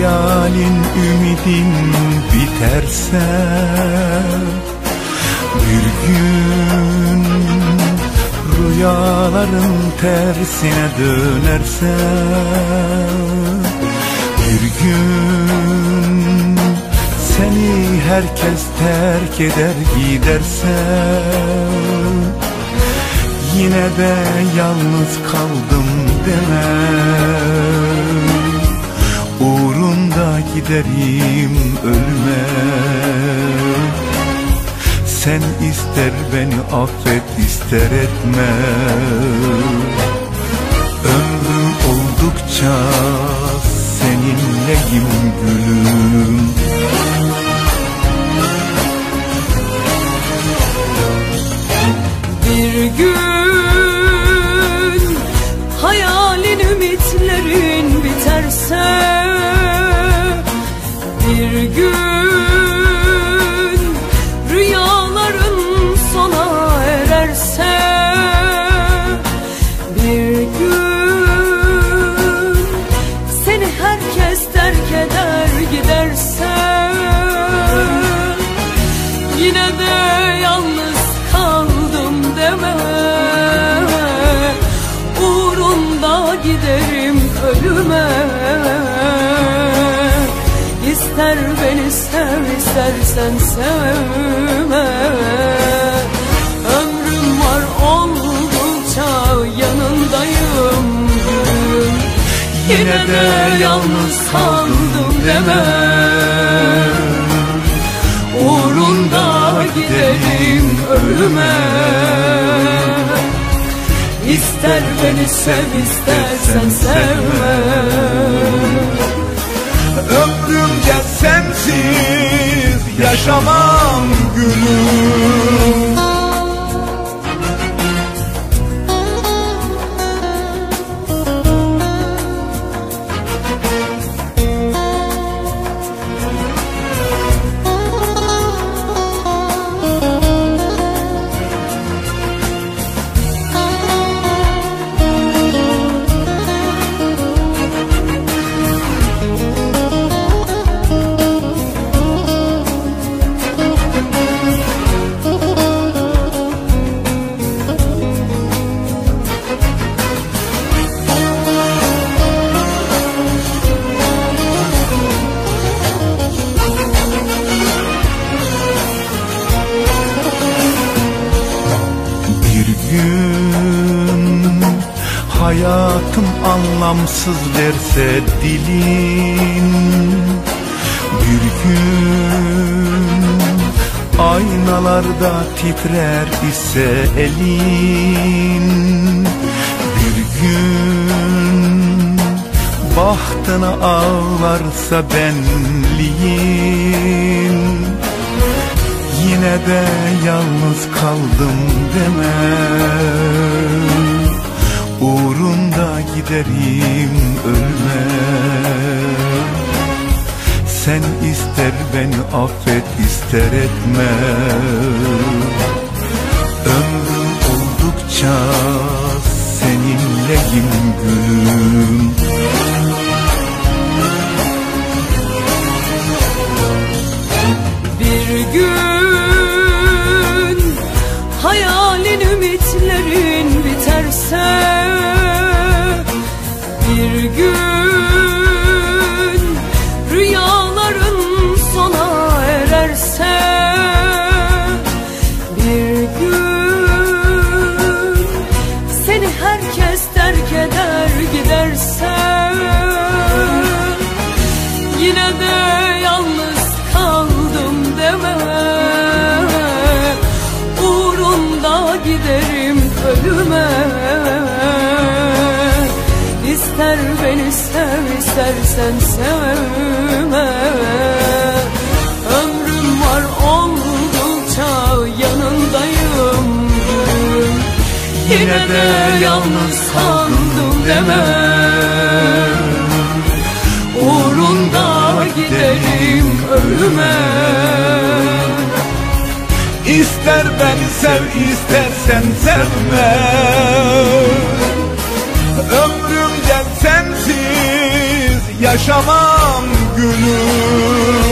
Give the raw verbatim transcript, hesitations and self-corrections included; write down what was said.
hayalin ümidin biterse, bir gün rüyaların tersine dönerse, bir gün seni herkes terk eder giderse, yine de yalnız kaldım deme. Uğrunda giderim ölüme. Sen ister beni affet, ister etme. Ömrüm oldukça seninleyim gülüm. Bir gün hayalin ümitlerin biterse, bir gün rüyaların sona ererse, bir gün seni herkes terk eder giderse, yine de yalnız kaldım deme. Uğrunda giderim ölüme. İster beni sev, istersen sevme. Ömrüm var oldukça yanındayım gülüm. Yine de yalnız kaldım deme. Uğrunda giderim ölüme. İster beni sev, istersen sevme. Ömrümce sensiz yaşamam gülüm. Hayatım anlamsız derse dilin, bir gün aynalarda titrer ise elin, bir gün bahtına ağlarsa benliğin, yine de yalnız kaldım deme. Uğrunda giderim ölüme. Sen ister beni affet, ister etme. Ömrüm oldukça seninleyim gülüm. Bir gün hayalin ümitlerin biterse, bir gün rüyaların sona ererse, bir gün seni herkes terk eder giderse, yine de yalnız kaldım deme. Uğrunda giderim ölüme. İster beni sev, istersen sevme. Ömrüm var oldukça yanındayım gülüm. Yine de yalnız kaldım deme. Uğrunda giderim ölüme. İster beni sev, istersen sevme. Ömrümce sensiz yaşamam gülüm.